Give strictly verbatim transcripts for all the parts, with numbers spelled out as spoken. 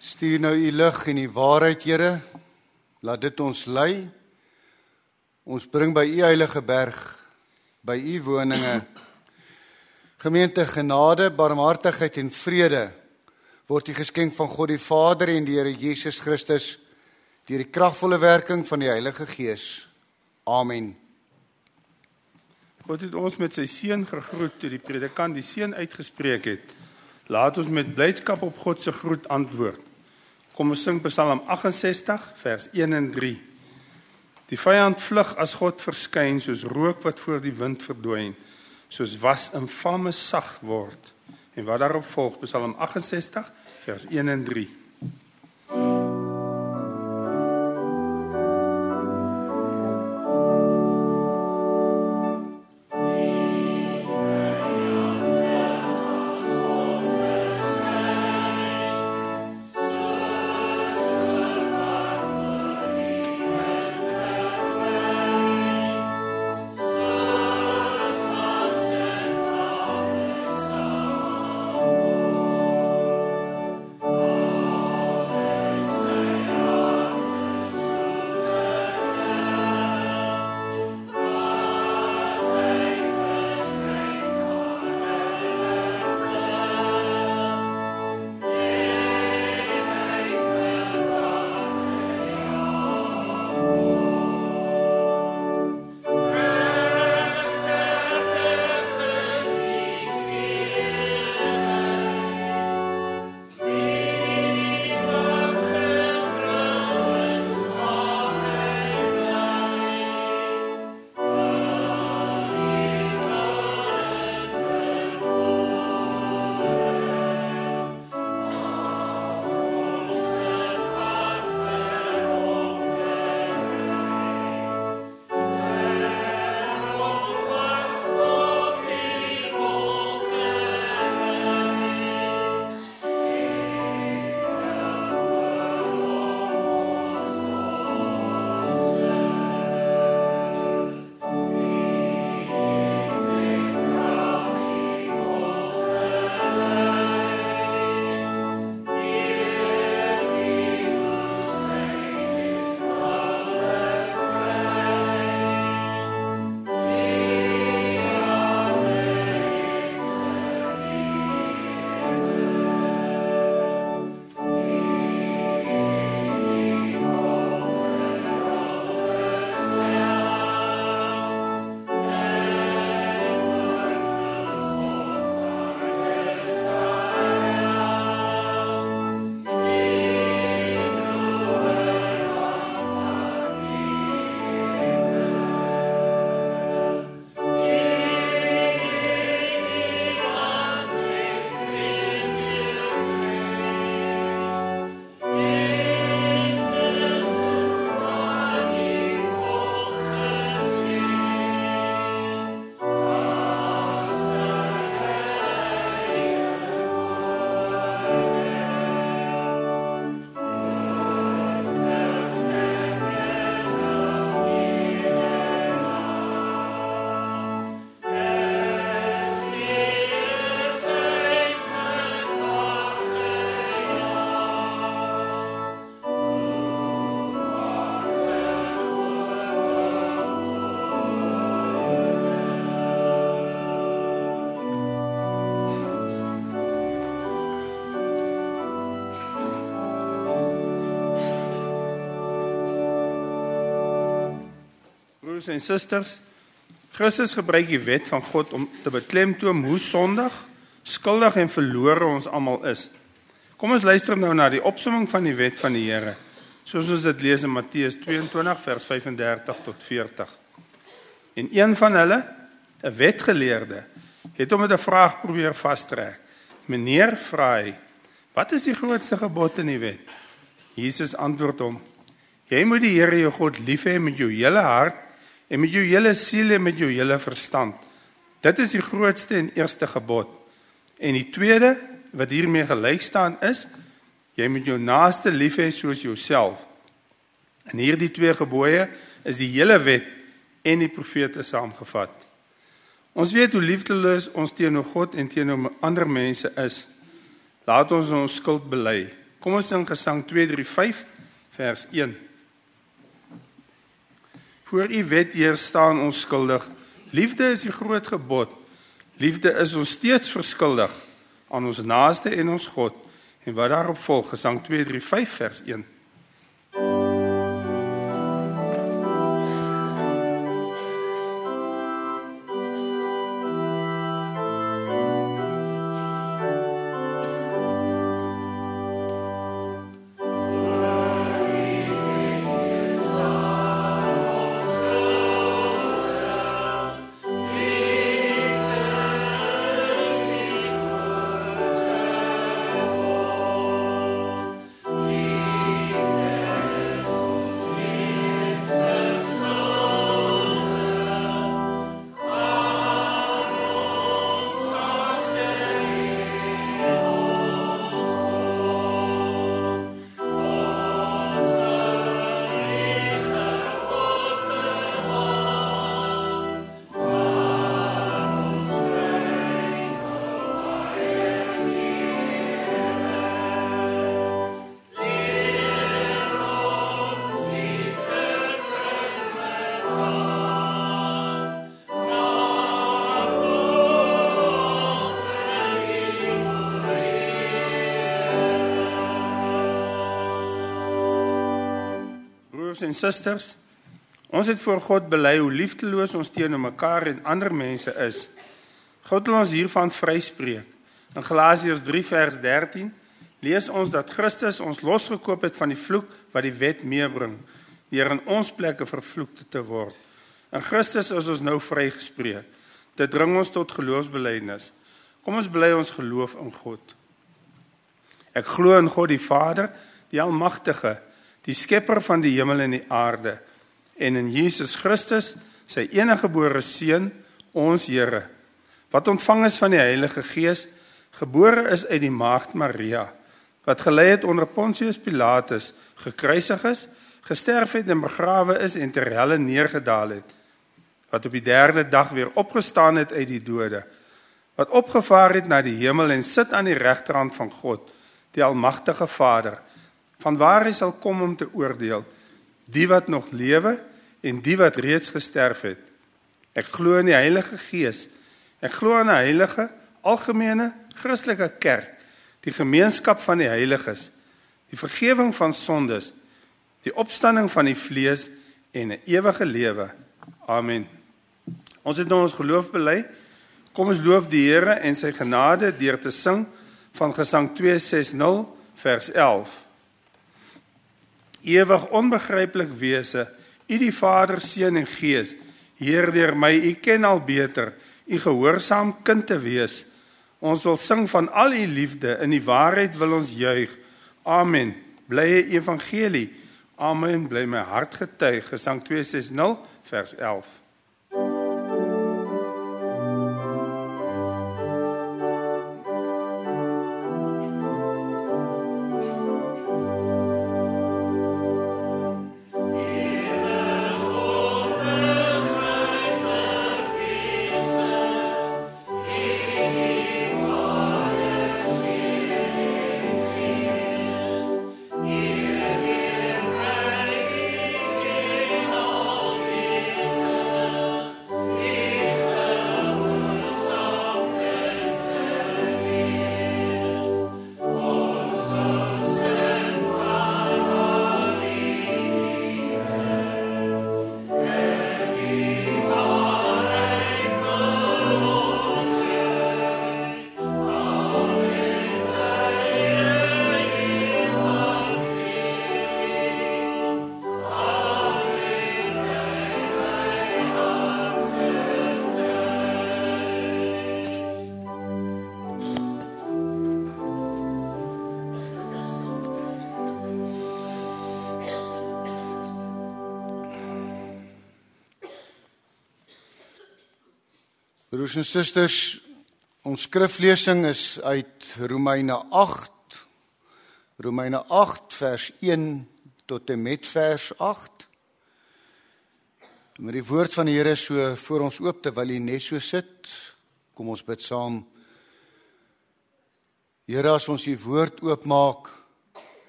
Stuur nou u lig en die waarheid, Here. Laat dit ons lei. Ons bring by u heilige berg, by u woninge. Gemeente, genade, barmhartigheid en vrede word die geskenk van God die Vader en die Here Jesus Christus deur die kragvolle werking van die Heilige Gees. Amen. God het ons met sy seën gegroet toe die predikant die seën uitgespreek het. Laat ons met blydskap op God se groet antwoord. Kom ons sing Psalm agt-en-sestig, vers een en drie. Die vyand vlug as God verskyn, soos rook wat voor die wind verdwyn, soos was in vlamme sag word. En wat daarop volg, Psalm agt-en-sestig, vers een en drie. Broers en susters, Christus gebruik die wet van God om te beklemtoon hoe sondig, skuldig en verlore ons almal is. Kom ons luister nou na die opsomming van die wet van die Here, soos ons dit lees in Matteus tweeëntwintig vers vyf-en-dertig tot veertig. En een van hulle, 'n wetgeleerde, het hom met 'n vraag probeer vastrek. Meneer, vra hy, wat is die grootste gebod in die wet? Jesus antwoord hom, jy moet die Here jou God lief hê met jou hele hart en met jou hele siel en met jou hele verstand. Dit is die grootste en eerste gebod. En die tweede, wat hiermee gelyk staan is, jy moet jou naaste lief hê soos jouself. En hierdie twee gebooie is die hele wet en die profete saamgevat. Ons weet hoe liefdeloos ons teenoor God en teenoor ander mense is. Laat ons ons skuld bely. Kom ons sing Gesang twee drie vyf, vers een. Voor u wet, Heer, staan ons skuldig. Liefde is die groot gebod. Liefde is ons steeds verskuldig aan ons naaste en ons God. En wat daarop volg, Gesang twee drie vyf, vers een. En susters, ons het voor God bely hoe liefdeloos ons teenoor mekaar en ander mense is. God wil ons hiervan vryspreek. In Galasiërs drie vers dertien lees ons dat Christus ons losgekoop het van die vloek wat die wet meebring, deur in ons plekke vervloek te word. In Christus is ons nou vrygespreek. Dit dring ons tot geloofsbelydenis. Kom ons bely ons geloof in God. Ek glo in God die Vader, die Almagtige, die skepper van die hemel en die aarde, en in Jesus Christus, sy eniggebore Seun, ons Here, wat ontvang is van die Heilige Gees, gebore is uit die maagd Maria, wat gelei het onder Pontius Pilatus, gekruisig is, gesterf het en begrawe is en ter helle neergedaal het, wat op die derde dag weer opgestaan het uit die dode, wat opgevaar het na die hemel en sit aan die regterhand van God, die Almagtige Vader, vanwaar hy sal kom om te oordeel, die wat nog lewe en die wat reeds gesterf het. Ek glo in die Heilige Gees, ek glo in 'n heilige, algemene, Christelike kerk, die gemeenskap van die heiliges, die vergewing van sondes, die opstanding van die vlees en 'n ewige lewe. Amen. Ons het nou ons geloof bely. Kom ons loof die Here en sy genade deur te sing van Gesang twee sestig, vers elf. Ewig onbegryplik wese, u die Vader, Seun en Gees, Heer deur my, u ken al beter, u gehoorsaam kind te wees. Ons wil sing van al u liefde, in die waarheid wil ons juig. Amen. Blye evangelie. Amen. Bly my hart getuig. Gesang twee sestig, vers elf. Broers en susters, ons skriflesing is uit Romeine agt, Romeine agt vers een tot en met vers agt. Met die woord van die Here so voor ons oop, terwyl hy net so sit, kom ons bid saam. Here, as ons die woord oopmaak,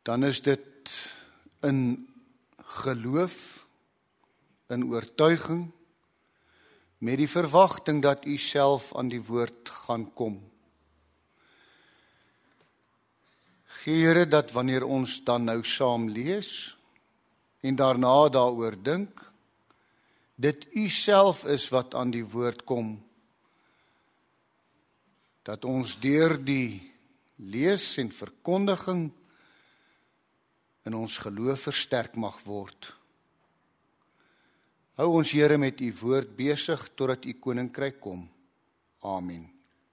dan is dit in geloof, in oortuiging, met die verwagting dat u self aan die woord gaan kom. Gee Here dat wanneer ons dan nou saam lees en daarna daaroor dink, dit u self is wat aan die woord kom, dat ons deur die lees en verkondiging in ons geloof versterk mag word. Hou ons Here met u woord besig totdat u koninkryk kom. Amen.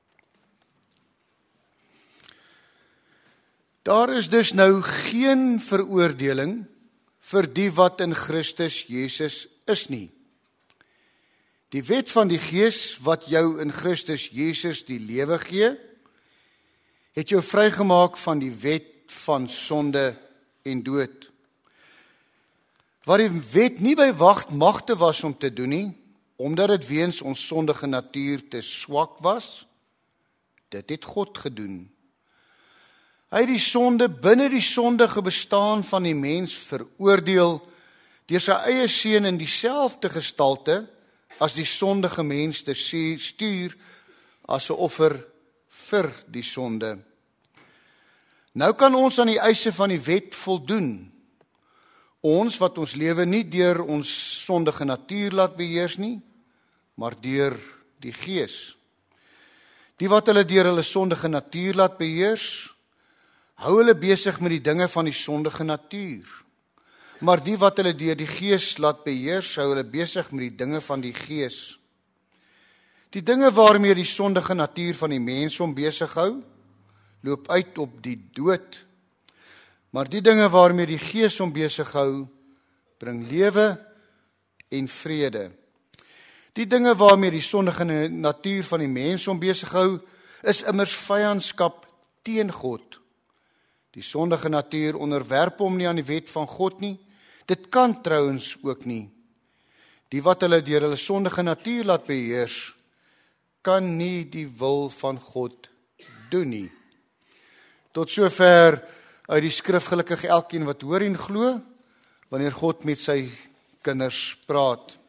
Daar is dus nou geen veroordeling vir die wat in Christus Jesus is nie. Die wet van die Gees wat jou in Christus Jesus die lewe gee, het jou vrygemaak van die wet van sonde en dood. Wat die wet nie by magte was om te doen nie, omdat dit weens ons sondige natuur te swak was, dit het God gedoen. Hy het die sonde binne die sondige bestaan van die mens veroordeel deur sy eie seun in dieselfde gestalte as die sondige mens te stuur as 'n offer vir die sonde. Nou kan ons aan die eise van die wet voldoen. Ons wat ons lewe nie deur ons sondige natuur laat beheers nie, maar deur die Gees. Die wat hulle deur hulle sondige natuur laat beheers, hou hulle besig met die dinge van die sondige natuur. Maar die wat hulle deur die Gees laat beheers, hou hulle besig met die dinge van die Gees. Die dinge waarmee die sondige natuur van die mens hom besig hou, loop uit op die dood. Maar die dinge waarmee die Gees hom besig hou, bring lewe en vrede. Die dinge waarmee die sondige natuur van die mens hom besig hou, is immers vyandskap teen God. Die sondige natuur onderwerp hom nie aan die wet van God nie. Dit kan trouens ook nie. Die wat hulle deur hulle sondige natuur laat beheers, kan nie die wil van God doen nie. Tot sover uit die skrif, gelukkig elkeen wat hoor en glo, wanneer God met sy kinders praat.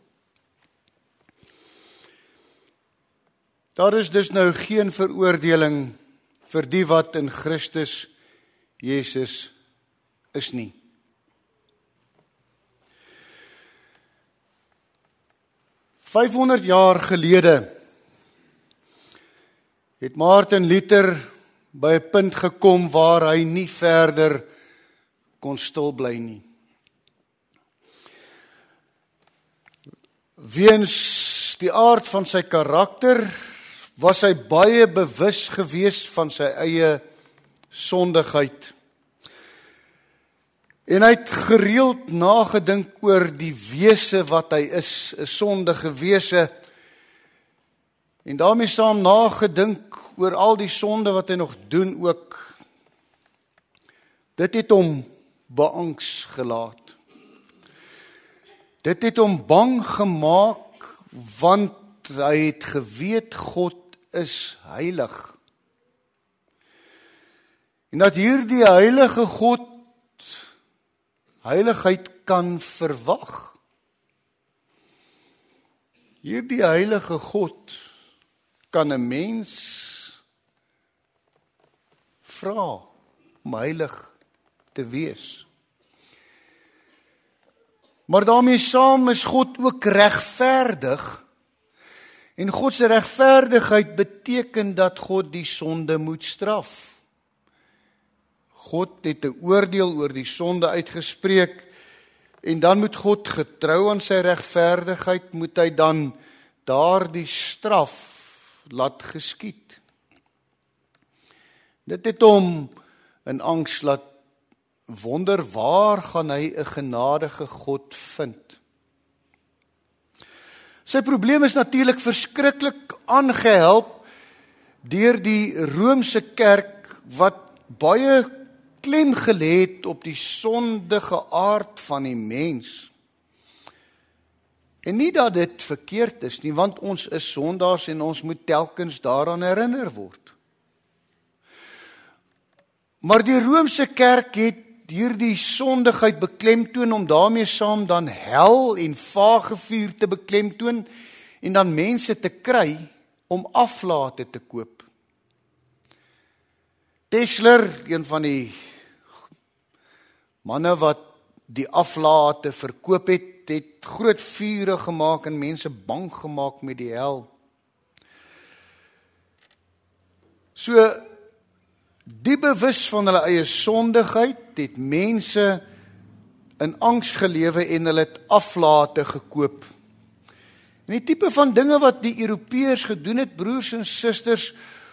Daar is dus nou geen veroordeling vir die wat in Christus Jesus is nie. vyfhonderd jaar gelede het Martin Luther by 'n punt gekom waar hy nie verder kon stil bly nie. Weens die aard van sy karakter was hy baie bewus gewees van sy eie sondigheid. En hy het gereeld nagedink oor die wese wat hy is, 'n sondige wese. En daarmee saam nagedink oor al die sonde wat hy nog doen ook. Dit het hom beangs gelaat. Dit het hom bang gemaak, want hy het geweet God is heilig. En dat hierdie heilige God heiligheid kan verwag. Hierdie heilige God kan 'n mens vra om heilig te wees. Maar daarmee saam is God ook regverdig. En God se regverdigheid beteken dat God die sonde moet straf. God het 'n oordeel oor die sonde uitgespreek en dan moet God getrou aan sy regverdigheid, moet hy dan daardie straf laat geskied. Dit het hom in angs laat wonder, waar gaan hy 'n genadige God vind? Sy probleem is natuurlik verskriklik aangehelp deur die Romeinse kerk wat baie klem gelê het op die sondige aard van die mens. En nie dat dit verkeerd is nie, want ons is sondaars en ons moet telkens daaraan herinner word. Maar die Romeinse kerk het hierdie sondigheid beklemtoon om daarmee saam dan hel en vagevuur te beklemtoon en dan mense te kry om aflate te koop. Tesler, een van die manne wat die aflate verkoop het, het groot vure gemaak en mense bang gemaak met die hel. So, die bewus van hulle eie sondigheid, het mense in angs gelewe en hulle het aflate gekoop. En die tipe van dinge wat die Europeërs gedoen het, broers en susters,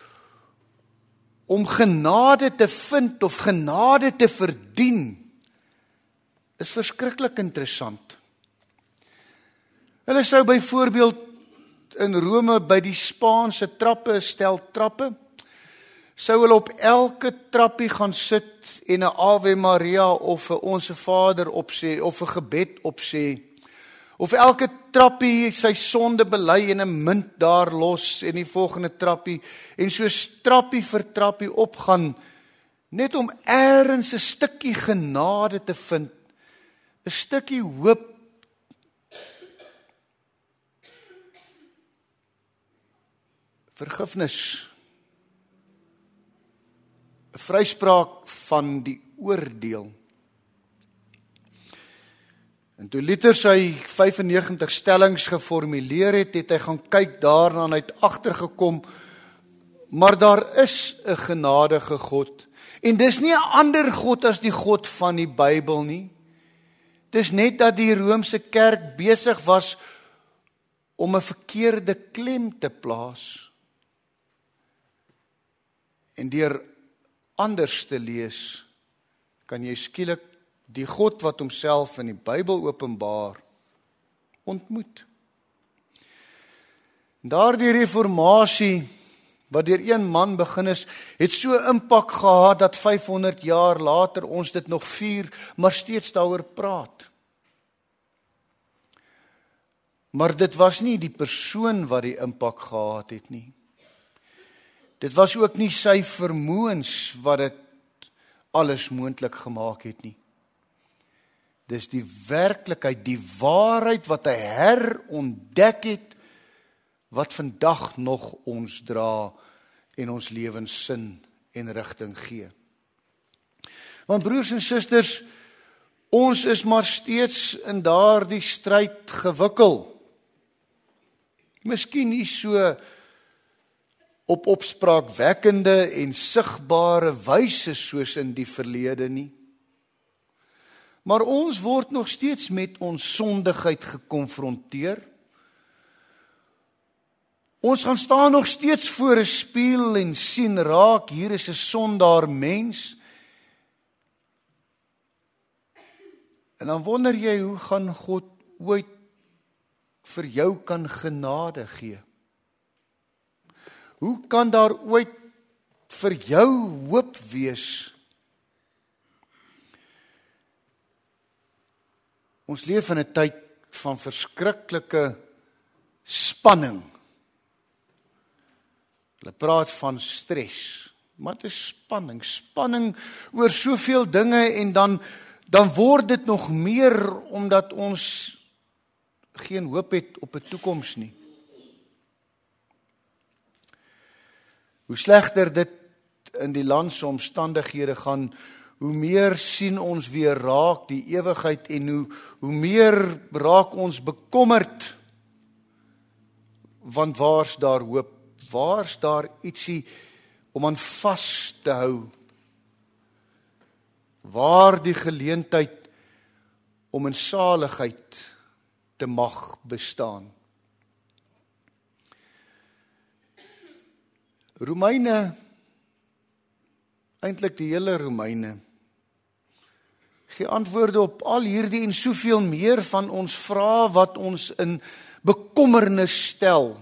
om genade te vind of genade te verdien, is verskriklik interessant. Hulle sou byvoorbeeld in Rome by die Spaanse trappe, stel trappe, sou hulle op elke trappie gaan sit en 'n Ave Maria of 'n Onse Vader opsê of 'n gebed opsê. Of elke trappie sy sonde bely en 'n munt daar los en die volgende trappie en so trappie vir trappie opgaan net om eers 'n stukkie genade te vind, 'n stukkie hoop. Vergifnis. 'n Vryspraak van die oordeel. En toe Luther sy vyfennegentig stellings geformuleer het, het hy gaan kyk daarna en hy het agtergekom, maar daar is 'n genadige God. En dis nie 'n ander God as die God van die Bybel nie. Dis net dat die Romeinse kerk besig was om 'n verkeerde klem te plaas. En deur anders te lees, kan jy skielik die God wat homself in die Bybel openbaar, ontmoet. Daardie reformatie, wat deur een man begin is, het so impak gehad, dat vyfhonderd jaar later ons dit nog vier, maar steeds daaroor praat. Maar dit was nie die persoon wat die impak gehad het nie. Dit was ook nie sy vermoëns wat dit alles moontlik gemaak het nie. Dis die werklikheid, die waarheid wat hy herontdek het, wat vandag nog ons dra en ons lewens sin en rigting gee. Want broers en susters, ons is maar steeds in daardie stryd gewikkel. Miskien nie so op opspraakwekkende en sigbare wyse soos in die verlede nie. Maar ons word nog steeds met ons sondigheid gekonfronteer. Ons gaan staan nog steeds voor 'n spieël en sien raak, hier is 'n sondaar mens. En dan wonder jy, hoe gaan God ooit vir jou kan genade gee? Hoe kan daar ooit vir jou hoop wees? Ons leef in 'n tyd van verskriklike spanning. Hulle praat van stres, maar dit is spanning, spanning oor soveel dinge en dan, dan word dit nog meer omdat ons geen hoop het op 'n toekoms nie. Hoe slegter dit in die land se omstandighede gaan, hoe meer sien ons weer raak die ewigheid en hoe, hoe meer raak ons bekommerd. Want waar's daar hoop? Waar's daar ietsie om aan vas te hou? Waar die geleentheid om in saligheid te mag bestaan? Romeine, eintlik die hele Romeine, gee antwoorde op al hierdie en soveel meer van ons vrae wat ons in bekommernis stel.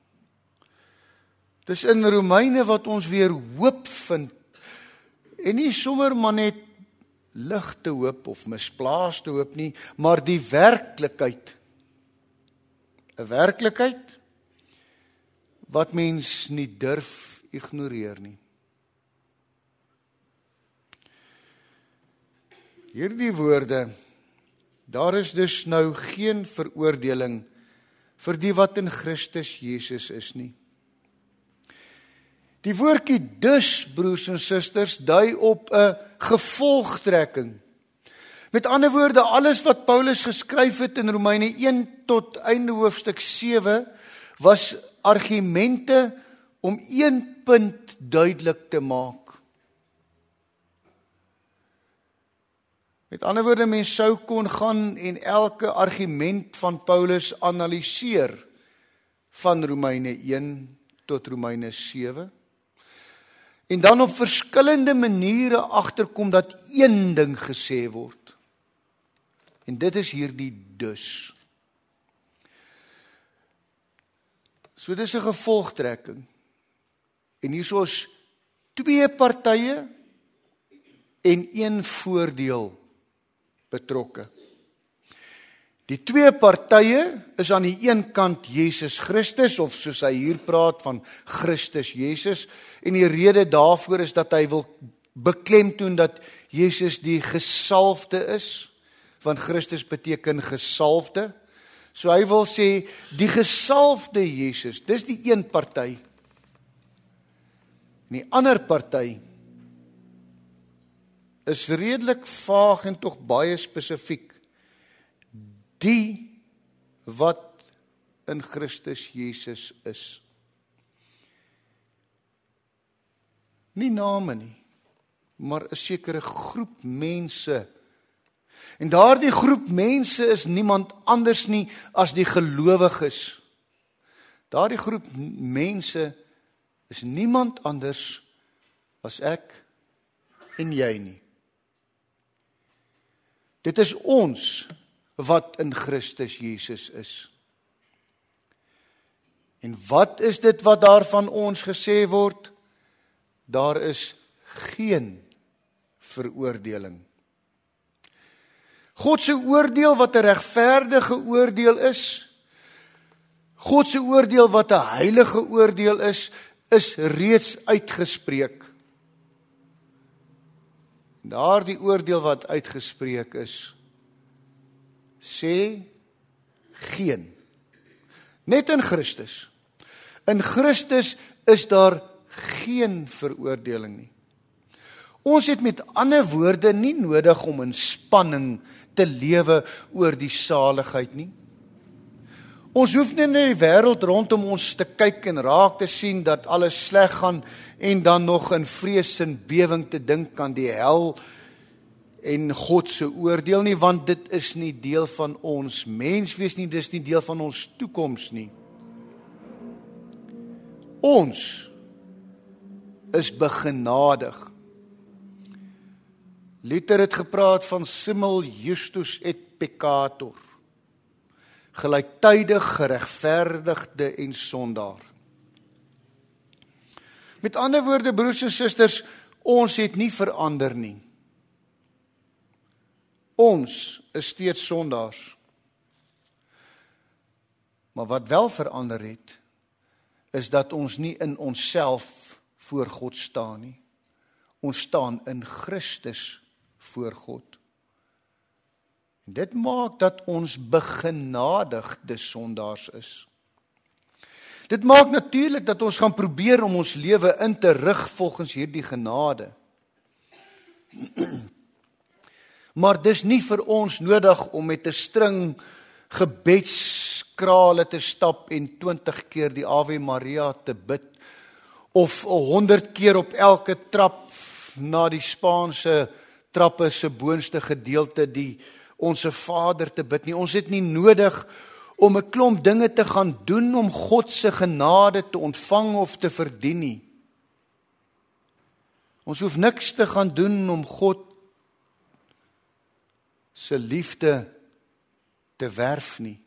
Dis in Romeine wat ons weer hoop vind, en nie sommer maar net ligte hoop of misplaaste hoop nie, maar die werklikheid. 'n Werklikheid wat mens nie durf ignoreer nie. Hierdie woorde, daar is dus nou geen veroordeling vir die wat in Christus Jesus is nie. Die woordjie dus, broers en susters, dui op 'n gevolgtrekking. Met ander woorde, alles wat Paulus geskryf het in Romeine een tot einde hoofstuk sewe, was argumente om een punt duidelik te maak. Met ander woorde, mens sou kon gaan en elke argument van Paulus analiseer van Romeine een tot Romeine sewe. En dan op verskillende maniere agterkom dat een ding gesê word. En dit is hierdie dus. So dis 'n gevolgtrekking. En hier is twee partye en een voordeel betrokke. Die twee partye is aan die een kant Jesus Christus, of soos hy hier praat van Christus Jesus, en die rede daarvoor is dat hy wil beklemtoon dat Jesus die gesalfde is, want Christus beteken gesalfde. So hy wil sê, die gesalfde Jesus, dis die een party. En die ander party is redelik vaag en tog baie spesifiek. Die wat in Christus Jesus is. Nie name nie, maar 'n sekere groep mense. En daardie groep mense is niemand anders nie as die gelowiges. Daardie groep mense is niemand anders as ek en jy nie. Dit is ons wat in Christus Jesus is. En wat is dit wat daar van ons gesê word? Daar is geen veroordeling. God se oordeel wat 'n regverdige oordeel is, God se oordeel wat 'n heilige oordeel is, is reeds uitgespreek. Daardie oordeel wat uitgespreek is, sê geen. Net in Christus. In Christus is daar geen veroordeling nie. Ons het met ander woorde nie nodig om in spanning te lewe oor die saligheid nie. Ons hoef nie na die wêreld rondom ons te kyk en raak te sien dat alles sleg gaan en dan nog in vrees en bewing te dink aan die hel en God se oordeel nie, want dit is nie deel van ons menswees nie, dit is nie deel van ons toekoms nie. Ons is begenadig. Luther het gepraat van simul justus et peccator. Gelyktydig geregverdigde en sondaar. Met ander woorde, broers en susters, ons het nie verander nie. Ons is steeds sondaars. Maar wat wel verander het, is dat ons nie in onsself voor God staan nie. Ons staan in Christus voor God. En dit maak dat ons begenadigde sondaars is. Dit maak natuurlik dat ons gaan probeer om ons lewe in te rig volgens hierdie genade. Maar dis nie vir ons nodig om met 'n string gebedskrale te stap en twintig keer die Ave Maria te bid, of honderd keer op elke trap na die Spaanse trappe se boonste gedeelte die Onse Vader te bid nie. Ons het nie nodig om 'n klomp dinge te gaan doen om God se genade te ontvang of te verdien nie. Ons hoef niks te gaan doen om God se liefde te werf nie.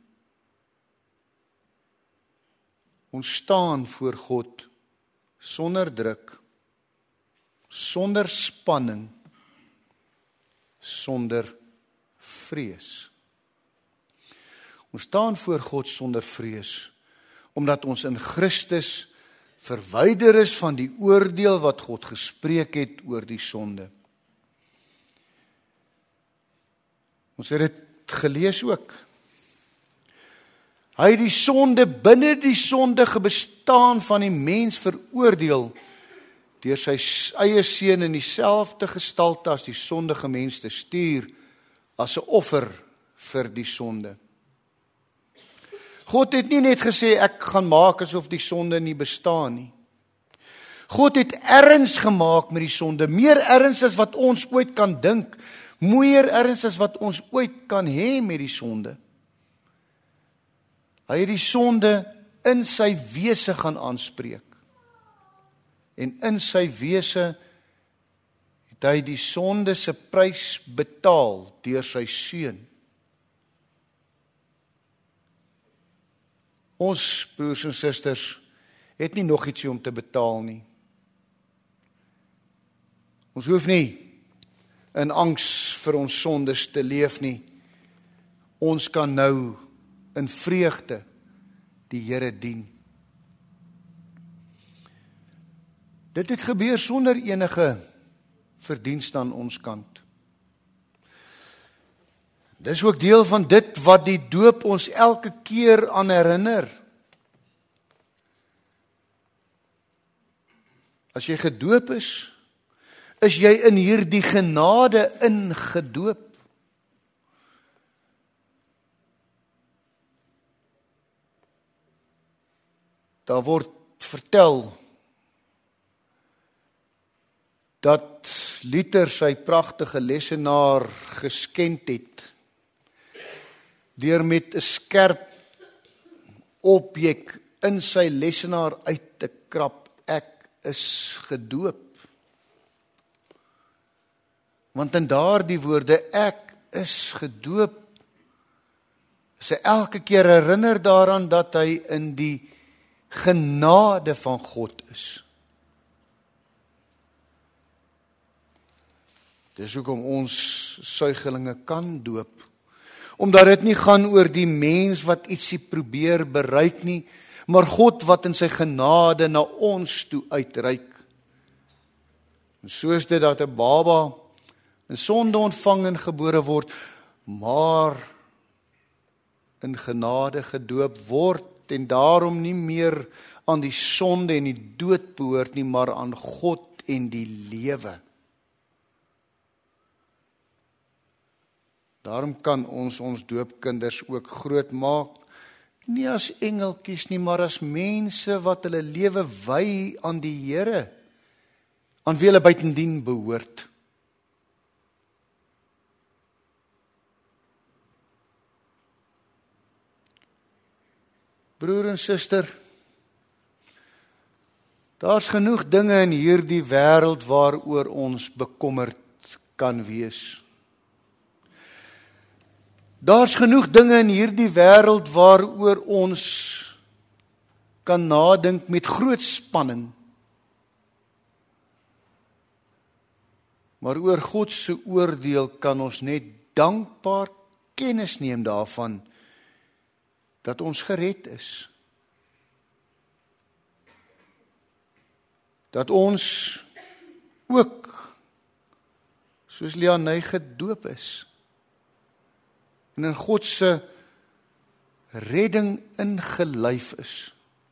Ons staan voor God sonder druk, sonder spanning, sonder vrees. Ons staan voor God sonder vrees, omdat ons in Christus verwyder is van die oordeel wat God gespreek het oor die sonde. Ons het dit gelees ook. Hy het die sonde binne die sondige bestaan van die mens veroordeel deur sy eie seun in dieselfde gestalte as die sondige mens te stuur as 'n offer vir die sonde. God het nie net gesê ek gaan maak asof die sonde nie bestaan nie. God het erns gemaak met die sonde, meer erns as wat ons ooit kan dink, meer erns as wat ons ooit kan hê met die sonde. Hy het die sonde in sy wese gaan aanspreek. En in sy wese het hy die sonde se prys betaal deur sy seun. Ons broers en susters het nie nog ietsie om te betaal nie. Ons hoef nie in angs vir ons sondes te leef nie. Ons kan nou in vreugde die Here dien. Dit het gebeur sonder enige verdienste aan ons kant. Dis ook deel van dit wat die doop ons elke keer aan herinner. As jy gedoop is, is jy in hierdie genade ingedoop. Daar word vertel dat Luther sy pragtige lesenaar geskend het deur met 'n skerp objek in sy lesenaar uit te krap, ek is gedoop. Want in daardie woorde, ek is gedoop, is hy elke keer herinner daaraan dat hy in die genade van God is. Dis hoekom ons suigelinge kan doop. Omdat dit nie gaan oor die mens wat ietsie probeer bereik nie, maar God wat in sy genade na ons toe uitreik. En so is dit dat 'n baba in sonde ontvang en gebore word, maar in genade gedoop word en daarom nie meer aan die sonde en die dood behoort nie, maar aan God en die lewe. Daarom kan ons ons doopkinders ook groot maak, nie as engeltjies nie, maar as mense wat hulle lewe wy aan die Here, aan wie hulle buitendien behoort. Broer en suster, daar's genoeg dinge in hierdie wêreld waaroor ons bekommerd kan wees. Daar's genoeg dinge in hierdie wêreld waaroor ons kan nadink met groot spanning. Maar oor God se oordeel kan ons net dankbaar kennis neem daarvan dat ons gered is. Dat ons ook, soos Leanne, gedoop is. En in God se redding ingelyf is.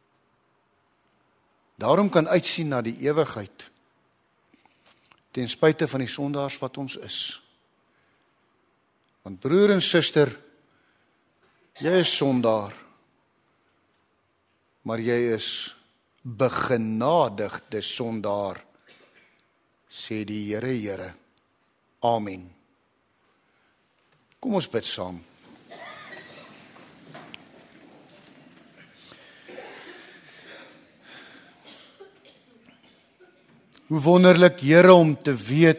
Daarom kan uitsien na die ewigheid, ten spyte van die sondaars wat ons is. Want broer en suster, jy is sondaar, maar jy is begenadigde sondaar, sê die Here, Here. Amen. Kom ons bid saam. Hoe wonderlik, Here, om te weet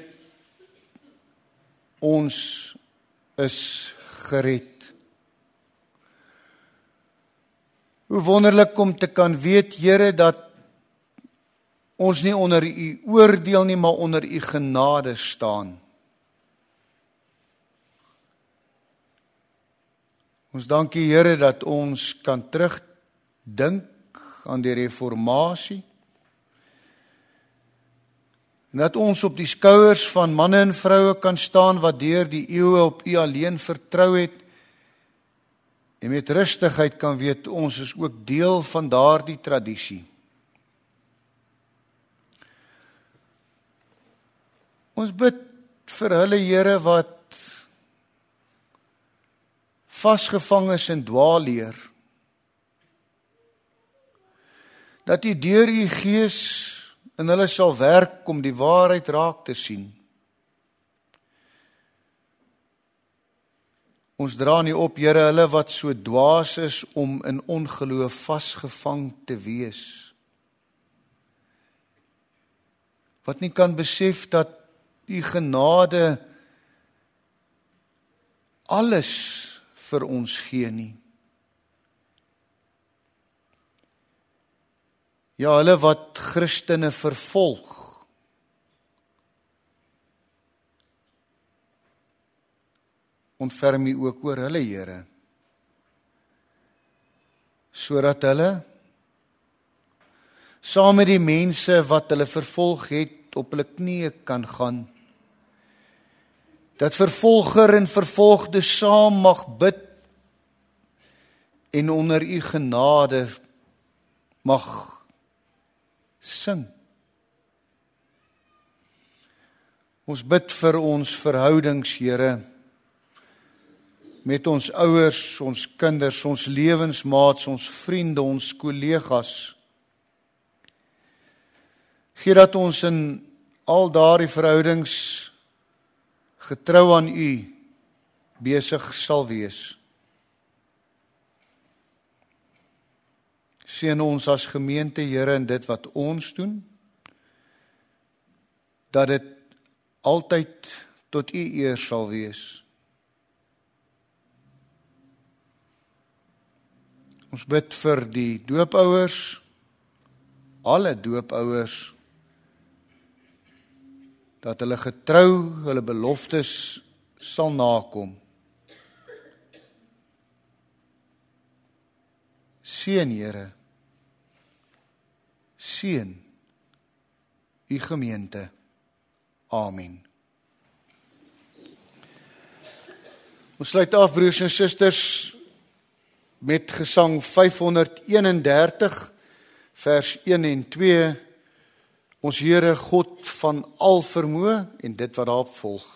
ons is gered. Hoe wonderlik om te kan weet, Here, dat ons nie onder u oordeel nie, maar onder u genade staan. Ons dank u, Here, dat ons kan terugdink aan die reformatie En dat ons op die skouers van manne en vroue kan staan wat deur die eeue op U alleen vertrou het en met rustigheid kan weet ons is ook deel van daardie tradisie. Ons bid vir hulle Here wat vasgevang is in dwaalleer. Dat U deur U Gees in hulle sal werk om die waarheid raak te sien. Ons dra nie op, Here, hulle wat so dwaas is om in ongeloof vasgevang te wees. Wat nie kan besef dat U genade alles vir ons gee nie. Ja, hulle wat Christene vervolg. Ontferm U ook oor hulle, Here, sodat hulle saam met die mense wat hulle vervolg het op hulle knieë kan gaan. Dat vervolger en vervolgde saam mag bid en onder U genade mag sing. Ons bid vir ons verhoudings, Here, met ons ouers, ons kinders, ons lewensmaats, ons vriende, ons kollegas. Gee dat ons in al daardie verhoudings getrou aan U besig sal wees. Seën ons as gemeente, Here, in dit wat ons doen, dat dit altyd tot U eer sal wees. Ons bid vir die doopouers, alle doopouers, dat hulle getrou hulle beloftes sal nakom. Seën, Here, seën U gemeente. Amen. Ons sluit af, broers en susters, met gesang vyfhonderdeenendertig, vers een en twee, ons Here God van al vermoë, en dit wat daarop volg.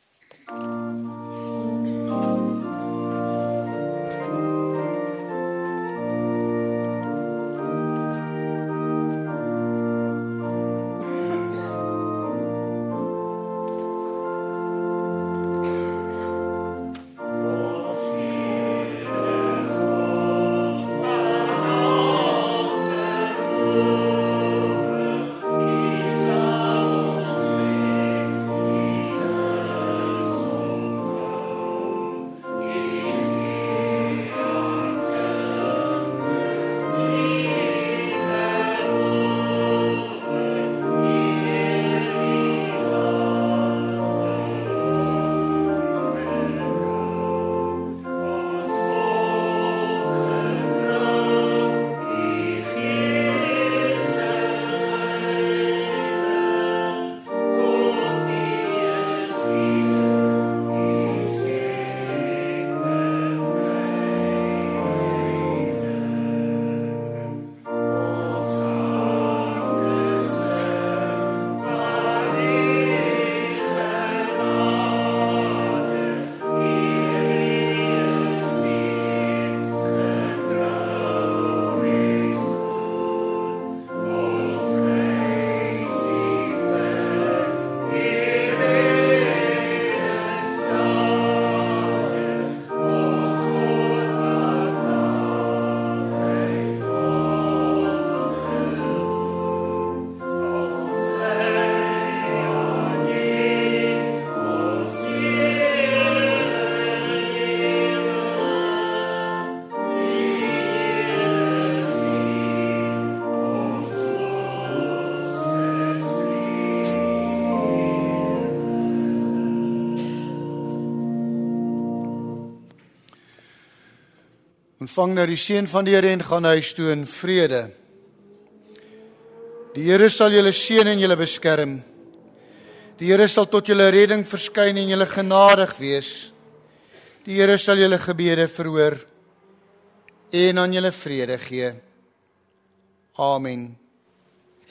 Ontvang nou die seën van die Here en gaan huis toe in vrede. Die Here sal julle seën en julle beskerm. Die Here sal tot julle redding verskyn en julle genadig wees. Die Here sal julle gebede verhoor en aan julle vrede gee. Amen.